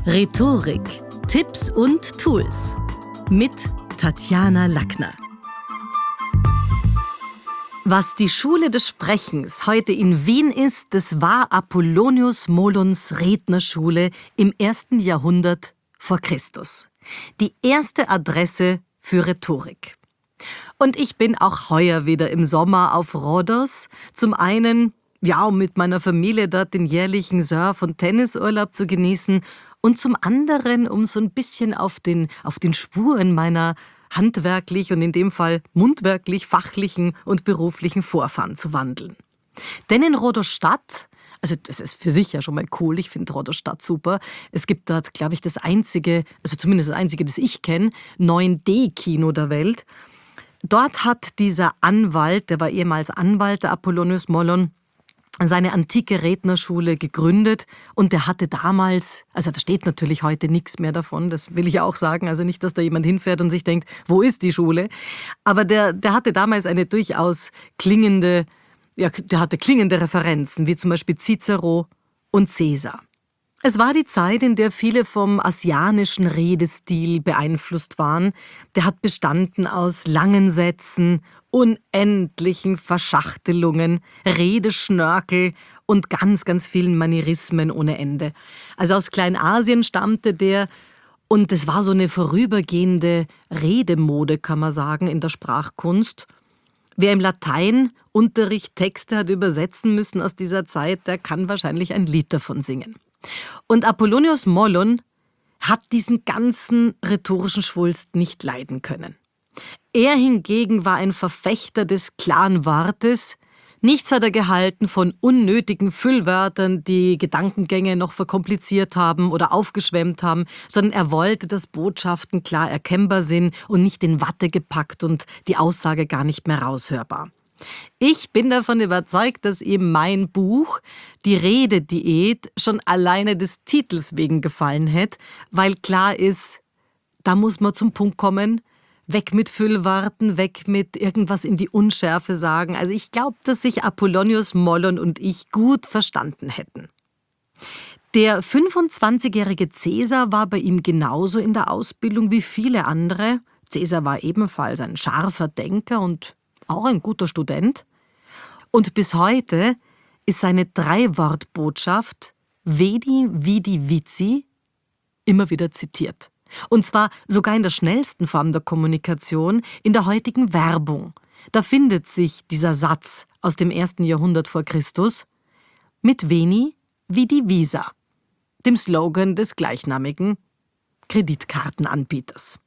Rhetorik, Tipps und Tools mit Tatjana Lackner. Was die Schule des Sprechens heute in Wien ist, das war Apollonius Molons Rednerschule im 1. Jahrhundert vor Christus. Die erste Adresse für Rhetorik. Und ich bin auch heuer wieder im Sommer auf Rhodos. Zum einen, um mit meiner Familie dort den jährlichen Surf- und Tennisurlaub zu genießen und zum anderen, um so ein bisschen auf den Spuren meiner handwerklich und in dem Fall mundwerklich, fachlichen und beruflichen Vorfahren zu wandeln. Denn in Rhodos-Stadt, also das ist für sich ja schon mal cool, ich finde Rhodos-Stadt super, es gibt dort, glaube ich, das einzige, das ich kenne, 9D-Kino der Welt. Dort hat dieser Anwalt, der war ehemals Anwalt, der Apollonius Molon, seine antike Rednerschule gegründet und der hatte damals, also da steht natürlich heute nichts mehr davon, das will ich auch sagen, also nicht, dass da jemand hinfährt und sich denkt, wo ist die Schule? Aber der hatte damals eine durchaus klingende Referenzen, wie zum Beispiel Cicero und Caesar. Es war die Zeit, in der viele vom asianischen Redestil beeinflusst waren. Der hat bestanden aus langen Sätzen, unendlichen Verschachtelungen, Redeschnörkel und ganz, ganz vielen Manierismen ohne Ende. Also aus Kleinasien stammte der und es war so eine vorübergehende Redemode, kann man sagen, in der Sprachkunst. Wer im Lateinunterricht Texte hat übersetzen müssen aus dieser Zeit, der kann wahrscheinlich ein Lied davon singen. Und Apollonius Molon hat diesen ganzen rhetorischen Schwulst nicht leiden können. Er hingegen war ein Verfechter des klaren Wortes. Nichts hat er gehalten von unnötigen Füllwörtern, die Gedankengänge noch verkompliziert haben oder aufgeschwemmt haben, sondern er wollte, dass Botschaften klar erkennbar sind und nicht in Watte gepackt und die Aussage gar nicht mehr raushörbar. Ich bin davon überzeugt, dass ihm mein Buch, die Redediät, schon alleine des Titels wegen gefallen hätte, weil klar ist, da muss man zum Punkt kommen, weg mit Füllworten, weg mit irgendwas in die Unschärfe sagen. Also ich glaube, dass sich Apollonius Molon und ich gut verstanden hätten. Der 25-jährige Caesar war bei ihm genauso in der Ausbildung wie viele andere. Caesar war ebenfalls ein scharfer Denker und auch ein guter Student. Und bis heute ist seine 3-Wort-Botschaft Veni, Vidi, Vici immer wieder zitiert. Und zwar sogar in der schnellsten Form der Kommunikation, in der heutigen Werbung. Da findet sich dieser Satz aus dem 1. Jahrhundert vor Christus mit Veni, Vidi, Visa, dem Slogan des gleichnamigen Kreditkartenanbieters.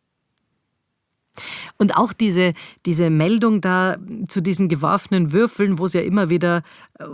Und auch diese Meldung da zu diesen geworfenen Würfeln, wo es ja immer wieder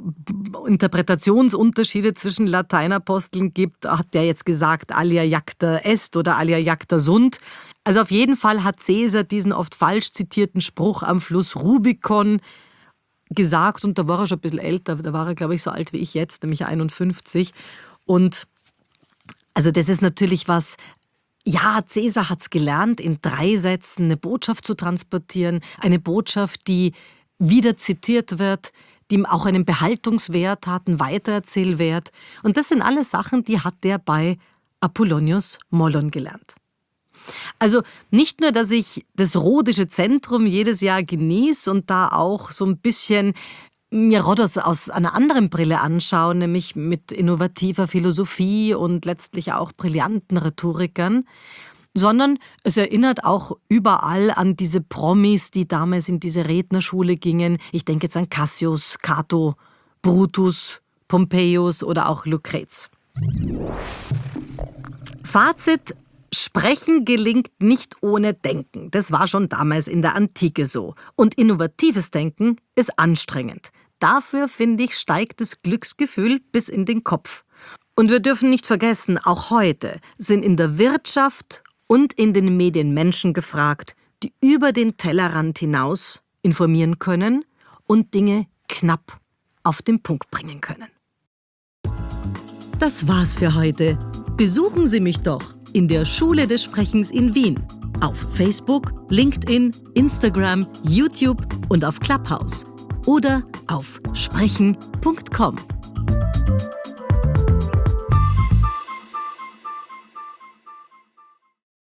Interpretationsunterschiede zwischen Lateinaposteln gibt, hat der jetzt gesagt, alia jacta est oder alia jacta sunt. Also auf jeden Fall hat Caesar diesen oft falsch zitierten Spruch am Fluss Rubicon gesagt und da war er schon ein bisschen älter, da war er, glaube ich, so alt wie ich jetzt, nämlich 51. Und also das ist natürlich was. Ja, Caesar hat's gelernt, in 3 Sätzen eine Botschaft zu transportieren. Eine Botschaft, die wieder zitiert wird, die auch einen Behaltungswert hat, einen Weitererzählwert. Und das sind alles Sachen, die hat der bei Apollonius Molon gelernt. Also nicht nur, dass ich das Rhodische Zentrum jedes Jahr genieße und da auch so ein bisschen mir Rhodos aus einer anderen Brille anschaue, nämlich mit innovativer Philosophie und letztlich auch brillanten Rhetorikern, sondern es erinnert auch überall an diese Promis, die damals in diese Rednerschule gingen. Ich denke jetzt an Cassius, Cato, Brutus, Pompeius oder auch Lucrez. Fazit: Sprechen gelingt nicht ohne Denken. Das war schon damals in der Antike so. Und innovatives Denken ist anstrengend. Dafür, finde ich, steigt das Glücksgefühl bis in den Kopf. Und wir dürfen nicht vergessen, auch heute sind in der Wirtschaft und in den Medien Menschen gefragt, die über den Tellerrand hinaus informieren können und Dinge knapp auf den Punkt bringen können. Das war's für heute. Besuchen Sie mich doch in der Schule des Sprechens in Wien. Auf Facebook, LinkedIn, Instagram, YouTube und auf Clubhouse. Oder auf sprechen.com.